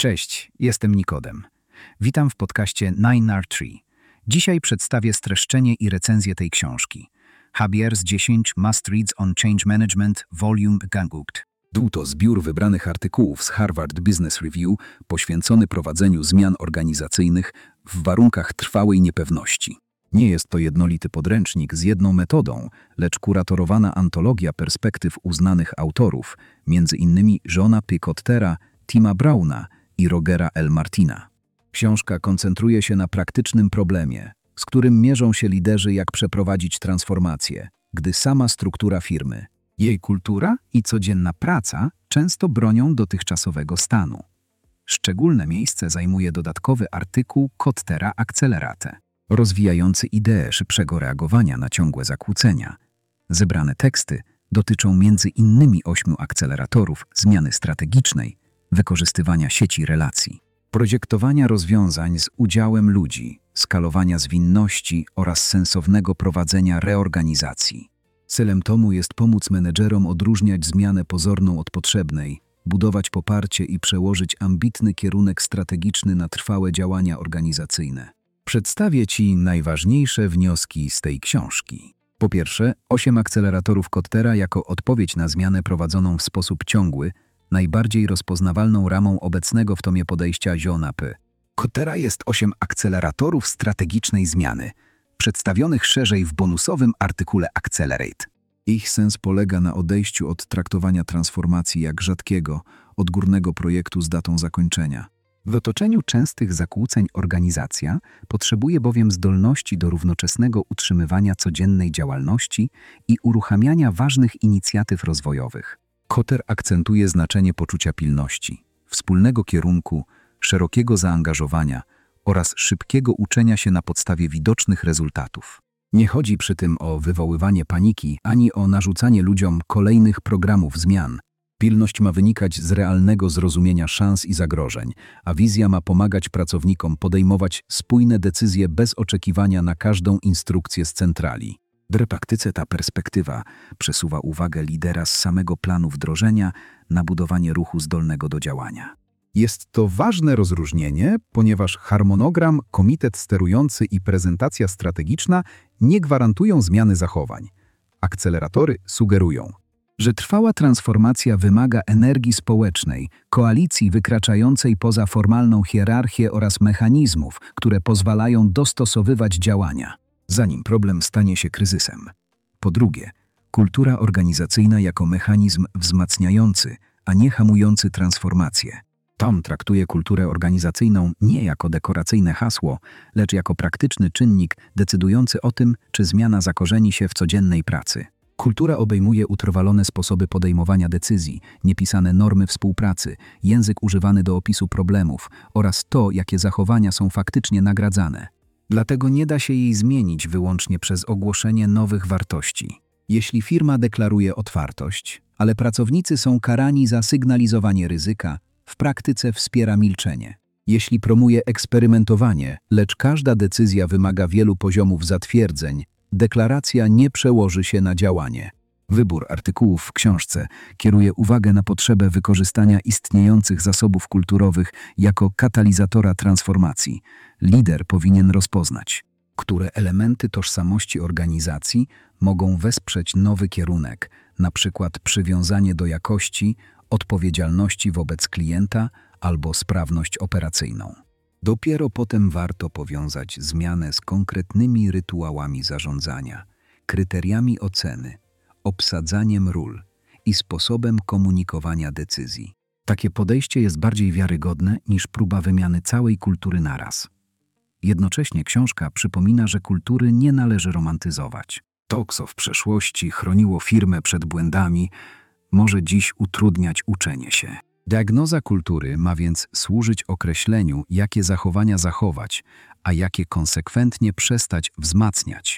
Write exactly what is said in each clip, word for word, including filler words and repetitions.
Cześć, jestem Nikodem. Witam w podcaście nine R three. Dzisiaj przedstawię streszczenie i recenzję tej książki. Habier's dziesięć Must Reads on Change Management, Volume Gangukt. Był to zbiór wybranych artykułów z Harvard Business Review poświęcony prowadzeniu zmian organizacyjnych w warunkach trwałej niepewności. Nie jest to jednolity podręcznik z jedną metodą, lecz kuratorowana antologia perspektyw uznanych autorów, między innymi Johna P. Kottera, Tima Browna i Rogera L. Martina. Książka koncentruje się na praktycznym problemie, z którym mierzą się liderzy, jak przeprowadzić transformację, gdy sama struktura firmy, jej kultura i codzienna praca często bronią dotychczasowego stanu. Szczególne miejsce zajmuje dodatkowy artykuł Kottera Accelerate, rozwijający ideę szybszego reagowania na ciągłe zakłócenia. Zebrane teksty dotyczą między innymi ośmiu akceleratorów zmiany strategicznej, wykorzystywania sieci relacji, projektowania rozwiązań z udziałem ludzi, skalowania zwinności oraz sensownego prowadzenia reorganizacji. Celem tomu jest pomóc menedżerom odróżniać zmianę pozorną od potrzebnej, budować poparcie i przełożyć ambitny kierunek strategiczny na trwałe działania organizacyjne. Przedstawię Ci najważniejsze wnioski z tej książki. Po pierwsze, osiem akceleratorów Kottera jako odpowiedź na zmianę prowadzoną w sposób ciągły, najbardziej rozpoznawalną ramą obecnego w tomie podejścia Johna P. Kottera jest osiem akceleratorów strategicznej zmiany, przedstawionych szerzej w bonusowym artykule Accelerate. Ich sens polega na odejściu od traktowania transformacji jak rzadkiego, odgórnego projektu z datą zakończenia. W otoczeniu częstych zakłóceń organizacja potrzebuje bowiem zdolności do równoczesnego utrzymywania codziennej działalności i uruchamiania ważnych inicjatyw rozwojowych. Kotter akcentuje znaczenie poczucia pilności, wspólnego kierunku, szerokiego zaangażowania oraz szybkiego uczenia się na podstawie widocznych rezultatów. Nie chodzi przy tym o wywoływanie paniki ani o narzucanie ludziom kolejnych programów zmian. Pilność ma wynikać z realnego zrozumienia szans i zagrożeń, a wizja ma pomagać pracownikom podejmować spójne decyzje bez oczekiwania na każdą instrukcję z centrali. W praktyce ta perspektywa przesuwa uwagę lidera z samego planu wdrożenia na budowanie ruchu zdolnego do działania. Jest to ważne rozróżnienie, ponieważ harmonogram, komitet sterujący i prezentacja strategiczna nie gwarantują zmiany zachowań. Akceleratory sugerują, że trwała transformacja wymaga energii społecznej, koalicji wykraczającej poza formalną hierarchię oraz mechanizmów, które pozwalają dostosowywać działania, zanim problem stanie się kryzysem. Po drugie, kultura organizacyjna jako mechanizm wzmacniający, a nie hamujący transformację. Tom traktuje kulturę organizacyjną nie jako dekoracyjne hasło, lecz jako praktyczny czynnik decydujący o tym, czy zmiana zakorzeni się w codziennej pracy. Kultura obejmuje utrwalone sposoby podejmowania decyzji, niepisane normy współpracy, język używany do opisu problemów oraz to, jakie zachowania są faktycznie nagradzane. Dlatego nie da się jej zmienić wyłącznie przez ogłoszenie nowych wartości. Jeśli firma deklaruje otwartość, ale pracownicy są karani za sygnalizowanie ryzyka, w praktyce wspiera milczenie. Jeśli promuje eksperymentowanie, lecz każda decyzja wymaga wielu poziomów zatwierdzeń, deklaracja nie przełoży się na działanie. Wybór artykułów w książce kieruje uwagę na potrzebę wykorzystania istniejących zasobów kulturowych jako katalizatora transformacji. Lider powinien rozpoznać, które elementy tożsamości organizacji mogą wesprzeć nowy kierunek, na przykład przywiązanie do jakości, odpowiedzialności wobec klienta albo sprawność operacyjną. Dopiero potem warto powiązać zmianę z konkretnymi rytuałami zarządzania, kryteriami oceny, obsadzaniem ról i sposobem komunikowania decyzji. Takie podejście jest bardziej wiarygodne niż próba wymiany całej kultury naraz. Jednocześnie książka przypomina, że kultury nie należy romantyzować. To, co w przeszłości chroniło firmę przed błędami, może dziś utrudniać uczenie się. Diagnoza kultury ma więc służyć określeniu, jakie zachowania zachować, a jakie konsekwentnie przestać wzmacniać.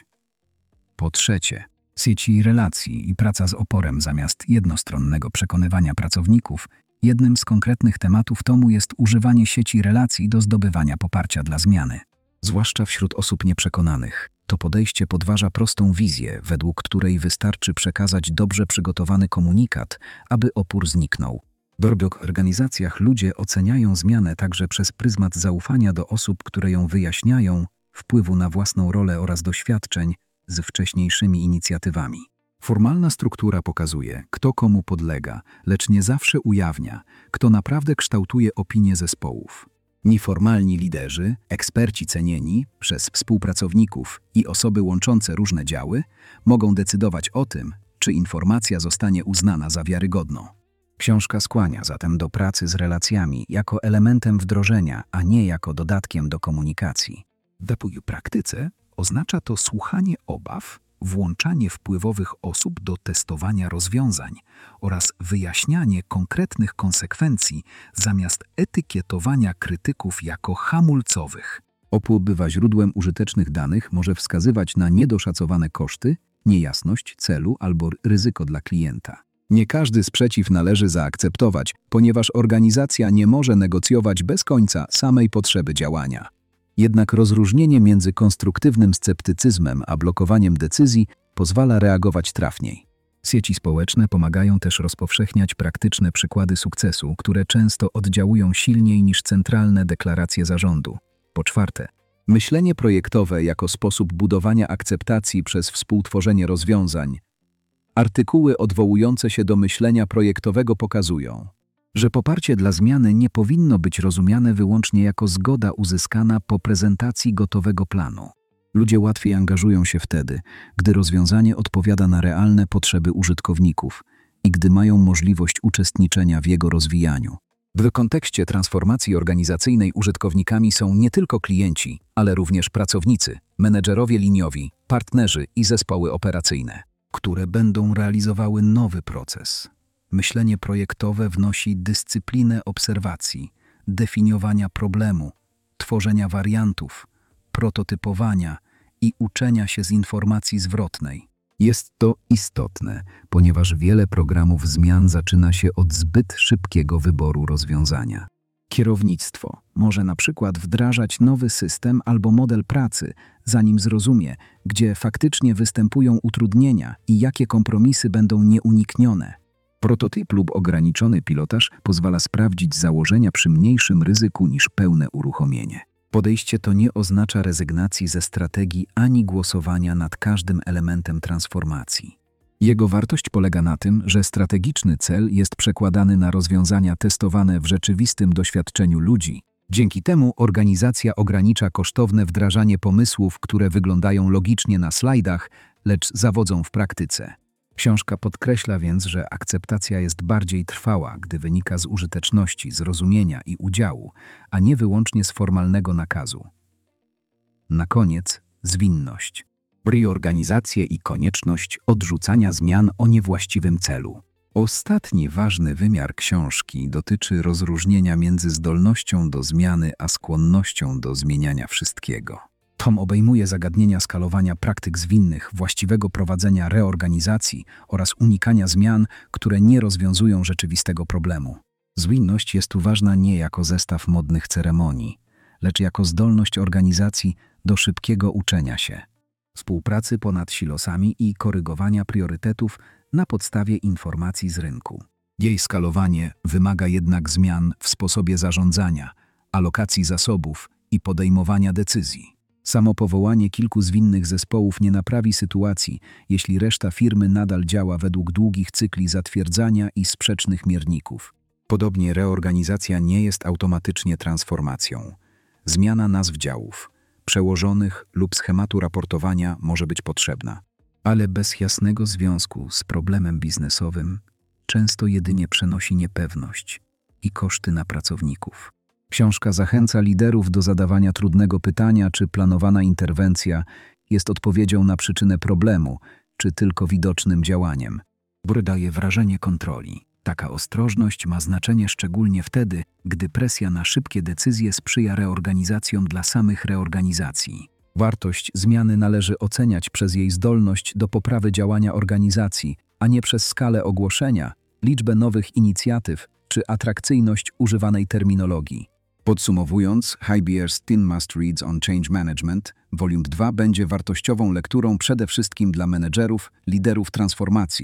Po trzecie, sieci relacji i praca z oporem zamiast jednostronnego przekonywania pracowników. Jednym z konkretnych tematów tomu jest używanie sieci relacji do zdobywania poparcia dla zmiany. Zwłaszcza wśród osób nieprzekonanych. To podejście podważa prostą wizję, według której wystarczy przekazać dobrze przygotowany komunikat, aby opór zniknął. W organizacjach ludzie oceniają zmianę także przez pryzmat zaufania do osób, które ją wyjaśniają, wpływu na własną rolę oraz doświadczeń z wcześniejszymi inicjatywami. Formalna struktura pokazuje, kto komu podlega, lecz nie zawsze ujawnia, kto naprawdę kształtuje opinię zespołów. Nieformalni liderzy, eksperci cenieni przez współpracowników i osoby łączące różne działy mogą decydować o tym, czy informacja zostanie uznana za wiarygodną. Książka skłania zatem do pracy z relacjami jako elementem wdrożenia, a nie jako dodatkiem do komunikacji. W praktyce oznacza to słuchanie obaw, włączanie wpływowych osób do testowania rozwiązań oraz wyjaśnianie konkretnych konsekwencji zamiast etykietowania krytyków jako hamulcowych. O P U bywa źródłem użytecznych danych, może wskazywać na niedoszacowane koszty, niejasność celu albo ryzyko dla klienta. Nie każdy sprzeciw należy zaakceptować, ponieważ organizacja nie może negocjować bez końca samej potrzeby działania. Jednak rozróżnienie między konstruktywnym sceptycyzmem a blokowaniem decyzji pozwala reagować trafniej. Sieci społeczne pomagają też rozpowszechniać praktyczne przykłady sukcesu, które często oddziałują silniej niż centralne deklaracje zarządu. Po czwarte, myślenie projektowe jako sposób budowania akceptacji przez współtworzenie rozwiązań. Artykuły odwołujące się do myślenia projektowego pokazują, że poparcie dla zmiany nie powinno być rozumiane wyłącznie jako zgoda uzyskana po prezentacji gotowego planu. Ludzie łatwiej angażują się wtedy, gdy rozwiązanie odpowiada na realne potrzeby użytkowników i gdy mają możliwość uczestniczenia w jego rozwijaniu. W kontekście transformacji organizacyjnej użytkownikami są nie tylko klienci, ale również pracownicy, menedżerowie liniowi, partnerzy i zespoły operacyjne, które będą realizowały nowy proces. Myślenie projektowe wnosi dyscyplinę obserwacji, definiowania problemu, tworzenia wariantów, prototypowania i uczenia się z informacji zwrotnej. Jest to istotne, ponieważ wiele programów zmian zaczyna się od zbyt szybkiego wyboru rozwiązania. Kierownictwo może na przykład wdrażać nowy system albo model pracy, zanim zrozumie, gdzie faktycznie występują utrudnienia i jakie kompromisy będą nieuniknione. Prototyp lub ograniczony pilotaż pozwala sprawdzić założenia przy mniejszym ryzyku niż pełne uruchomienie. Podejście to nie oznacza rezygnacji ze strategii ani głosowania nad każdym elementem transformacji. Jego wartość polega na tym, że strategiczny cel jest przekładany na rozwiązania testowane w rzeczywistym doświadczeniu ludzi. Dzięki temu organizacja ogranicza kosztowne wdrażanie pomysłów, które wyglądają logicznie na slajdach, lecz zawodzą w praktyce. Książka podkreśla więc, że akceptacja jest bardziej trwała, gdy wynika z użyteczności, zrozumienia i udziału, a nie wyłącznie z formalnego nakazu. Na koniec zwinność. Reorganizację i konieczność odrzucania zmian o niewłaściwym celu. Ostatni ważny wymiar książki dotyczy rozróżnienia między zdolnością do zmiany a skłonnością do zmieniania wszystkiego. Tom obejmuje zagadnienia skalowania praktyk zwinnych, właściwego prowadzenia reorganizacji oraz unikania zmian, które nie rozwiązują rzeczywistego problemu. Zwinność jest tu ważna nie jako zestaw modnych ceremonii, lecz jako zdolność organizacji do szybkiego uczenia się, współpracy ponad silosami i korygowania priorytetów na podstawie informacji z rynku. Jej skalowanie wymaga jednak zmian w sposobie zarządzania, alokacji zasobów i podejmowania decyzji. Samo powołanie kilku zwinnych zespołów nie naprawi sytuacji, jeśli reszta firmy nadal działa według długich cykli zatwierdzania i sprzecznych mierników. Podobnie reorganizacja nie jest automatycznie transformacją. Zmiana nazw działów, przełożonych lub schematu raportowania może być potrzebna, ale bez jasnego związku z problemem biznesowym często jedynie przenosi niepewność i koszty na pracowników. Książka zachęca liderów do zadawania trudnego pytania, czy planowana interwencja jest odpowiedzią na przyczynę problemu, czy tylko widocznym działaniem. Br daje wrażenie kontroli. Taka ostrożność ma znaczenie szczególnie wtedy, gdy presja na szybkie decyzje sprzyja reorganizacjom dla samych reorganizacji. Wartość zmiany należy oceniać przez jej zdolność do poprawy działania organizacji, a nie przez skalę ogłoszenia, liczbę nowych inicjatyw czy atrakcyjność używanej terminologii. Podsumowując, Habier's Ten Must Reads on Change Management, Volume dwa będzie wartościową lekturą przede wszystkim dla menedżerów, liderów transformacji.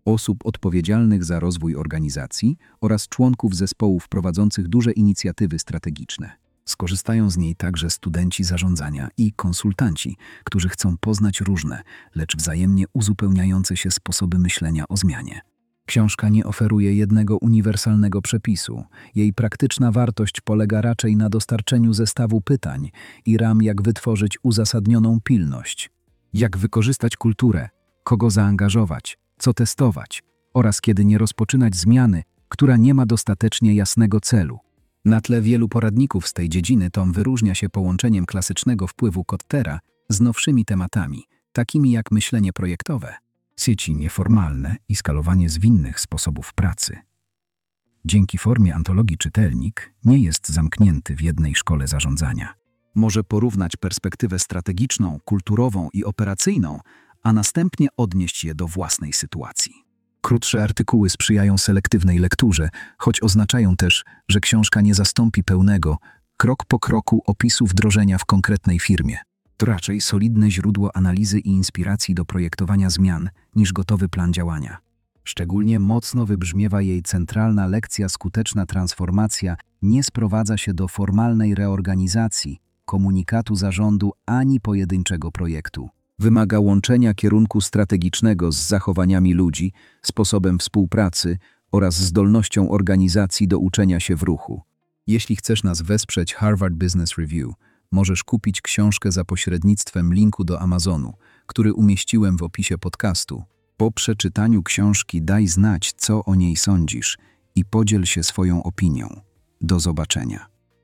osób odpowiedzialnych za rozwój organizacji oraz członków zespołów prowadzących duże inicjatywy strategiczne. Skorzystają z niej także studenci zarządzania i konsultanci, którzy chcą poznać różne, lecz wzajemnie uzupełniające się sposoby myślenia o zmianie. Książka nie oferuje jednego uniwersalnego przepisu. Jej praktyczna wartość polega raczej na dostarczeniu zestawu pytań i ram, jak wytworzyć uzasadnioną pilność. Jak wykorzystać kulturę, kogo zaangażować, co testować oraz kiedy nie rozpoczynać zmiany, która nie ma dostatecznie jasnego celu. Na tle wielu poradników z tej dziedziny tom wyróżnia się połączeniem klasycznego wpływu Kottera z nowszymi tematami, takimi jak myślenie projektowe, sieci nieformalne i skalowanie zwinnych sposobów pracy. Dzięki formie antologii czytelnik nie jest zamknięty w jednej szkole zarządzania. Może porównać perspektywę strategiczną, kulturową i operacyjną, a następnie odnieść je do własnej sytuacji. Krótsze artykuły sprzyjają selektywnej lekturze, choć oznaczają też, że książka nie zastąpi pełnego, krok po kroku opisu wdrożenia w konkretnej firmie. To raczej solidne źródło analizy i inspiracji do projektowania zmian niż gotowy plan działania. Szczególnie mocno wybrzmiewa jej centralna lekcja: skuteczna transformacja nie sprowadza się do formalnej reorganizacji, komunikatu zarządu ani pojedynczego projektu. Wymaga łączenia kierunku strategicznego z zachowaniami ludzi, sposobem współpracy oraz zdolnością organizacji do uczenia się w ruchu. Jeśli chcesz nas wesprzeć Harvard Business Review, możesz kupić książkę za pośrednictwem linku do Amazonu, który umieściłem w opisie podcastu. Po przeczytaniu książki daj znać, co o niej sądzisz i podziel się swoją opinią. Do zobaczenia.